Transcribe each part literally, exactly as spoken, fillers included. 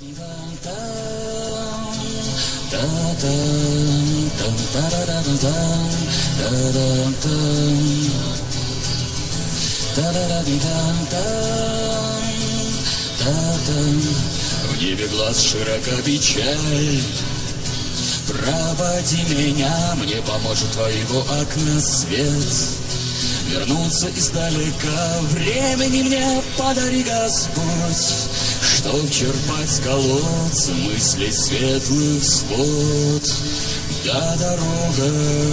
В небе глаз широка печаль. Проводи меня, мне поможет твоего окна свет. Вернуться издалека, времени мне подари, Господь, чтоб черпать с колодца мыслей светлых свод. Да дорога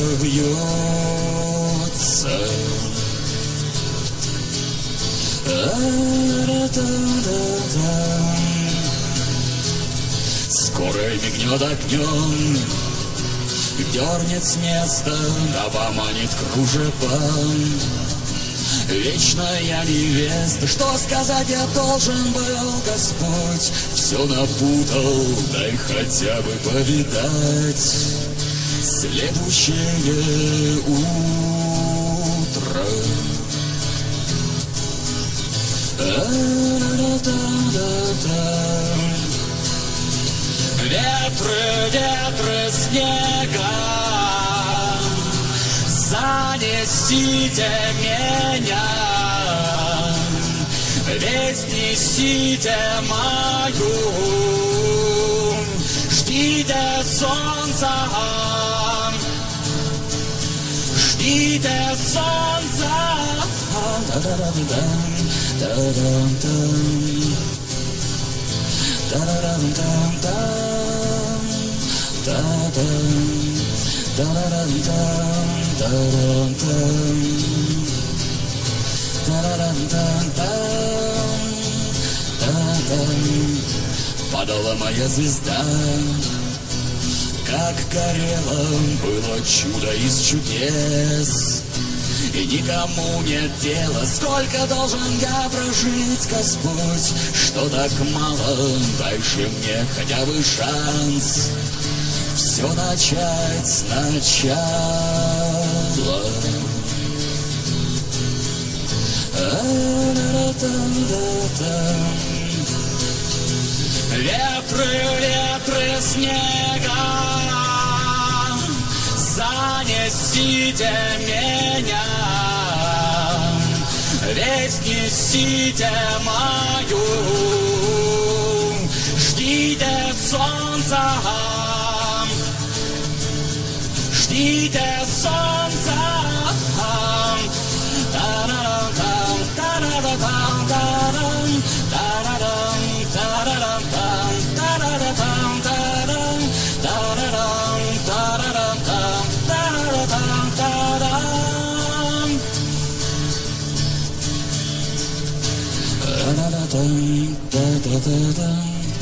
вьется. Скоро мигнет огнем, дернет с места, да поманит кружевом. Вечная невеста, что сказать я должен был, Господь, все напутал, дай хотя бы повидать следующее утро. Ветры, ветры снега, занесите меня, весть несите мою, ждите солнца, ждите солнца. Падала моя звезда, как горела, было чудо из чудес. И никому нет дела, сколько должен я прожить, Господь, что так мало, дальше мне хотя бы шанс все начать сначала. Ветры, ветры снега, занесите меня, весть несите мою, ждите солнца, ждите солнца. Da da da da da da da.